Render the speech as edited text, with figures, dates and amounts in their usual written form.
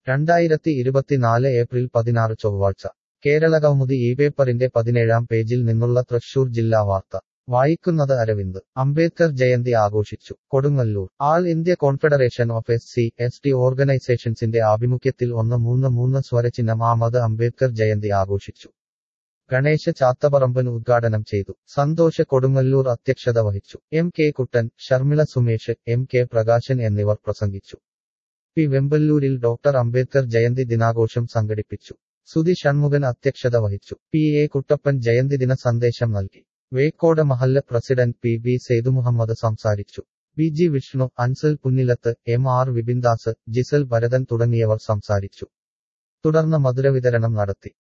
2024 April 16 ചൊവ്വാഴ്ച കേരളകൗമുദി ഈ പേപ്പറിന്റെ 17-ാം പേജിൽ നിന്നുള്ള തൃശൂർ ജില്ലാ വാർത്ത വായിക്കുന്നത് അരവിന്ദ്. അംബേദ്കർ ജയന്തി ആഘോഷിച്ചു. Kodungallur All India Confederation of SC/ST ഓർഗനൈസേഷൻസിന്റെ ആഭിമുഖ്യത്തിൽ 133 സ്വരചിഹ്നം ആമത് അംബേദ്കർ ജയന്തി ആഘോഷിച്ചു. ഗണേശ ചാത്തപറമ്പൻ ഉദ്ഘാടനം ചെയ്തു. സന്തോഷ് കൊടുങ്ങല്ലൂർ അധ്യക്ഷത വഹിച്ചു. MK കുട്ടൻ, ഷർമിള സുമേഷ്, MK പ്രകാശൻ എന്നിവർ പ്രസംഗിച്ചു. പി വെമ്പല്ലൂരിൽ ഡോക്ടർ അംബേദ്കർ ജയന്തി ദിനാഘോഷം സംഘടിപ്പിച്ചു. സുധി ഷൺമുഖൻ അധ്യക്ഷത വഹിച്ചു. PA കുട്ടപ്പൻ ജയന്തിദിന സന്ദേശം നൽകി. വേക്കോട് മഹല്ല് പ്രസിഡന്റ് PB സേതുമുഹമ്മദ് സംസാരിച്ചു. BG വിഷ്ണു, അൻസൽ പുന്നിലത്ത്, MR വിപിൻദാസ്, ജിസൽ ഭരതൻ തുടങ്ങിയവർ സംസാരിച്ചു. തുടർന്ന് മധുരവിതരണം നടത്തി.